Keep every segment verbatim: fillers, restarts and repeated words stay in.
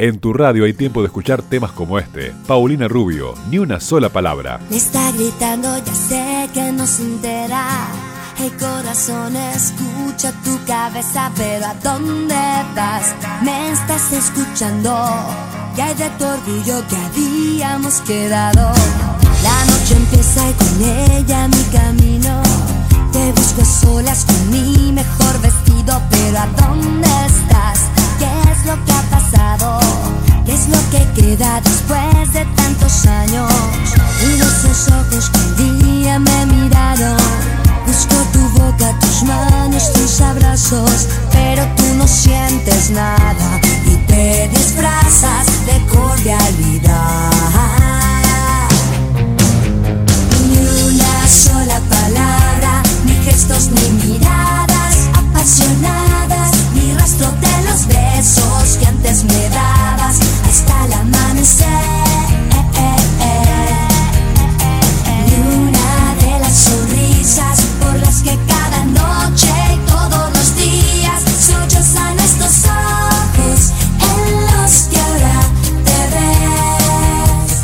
En tu radio hay tiempo de escuchar temas como este. Paulina Rubio, Ni una sola palabra. Me está gritando, ya sé que no se entera. El corazón escucha tu cabeza, pero ¿a dónde vas? Me estás escuchando. ¿Qué hay de tu orgullo que habíamos quedado? La noche empieza y con ella mi camino. Te busco a solas con mi mejor vestido, pero ¿a dónde estás? ¿Qué es lo que ha pasado? ¿Qué es lo que queda después de tantos años? Y esos ojos que un día me miraron. Busco tu boca, tus manos, tus abrazos, pero tú no sientes nada y te disfrazas de cordialidad. Ni una sola palabra, ni gestos ni miradas apasionadas, ni rastro de los besos que antes me dabas hasta el amanecer. Ni una de las sonrisas por las que cada noche y todos los días sollozan estos ojos en los que ahora te ves.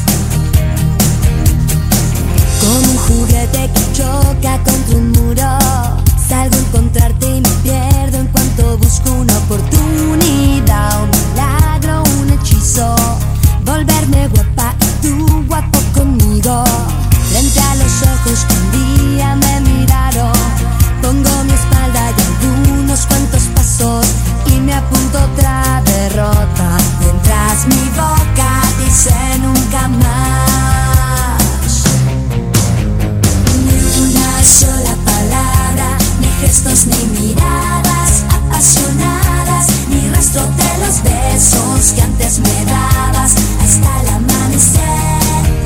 Como un juguete que choca contra un muro, salgo a encontrarte y me pierdo en cuanto busco una oportunidad, un milagro, un hechizo, volverme guapa y tú guapo conmigo. Frente a los ojos que un día me miraron, pongo mi espalda y algunos cuantos pasos y me apunto otra derrota, mientras mi boca dice nunca más. Ni una sola palabra, ni gestos ni miradas apasionadas, ni rastro de los besos que antes me dabas hasta el amanecer.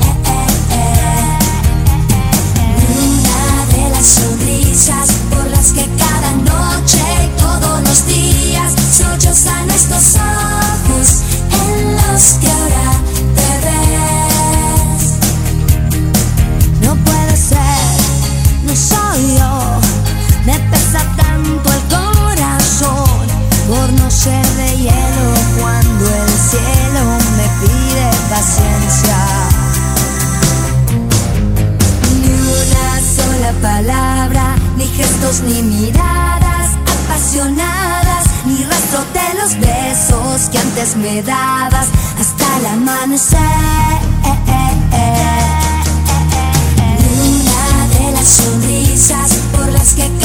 Sonrisas por las que cada noche y todos los días sollozan estos ojos en los que ahora te ves. No puede ser, no soy yo, me pesa tanto el corazón por no ser de hielo cuando el cielo me pide paciencia. La palabra, ni gestos ni miradas apasionadas, ni rastro de los besos que antes me dabas hasta el amanecer. Ni una de las sonrisas por las que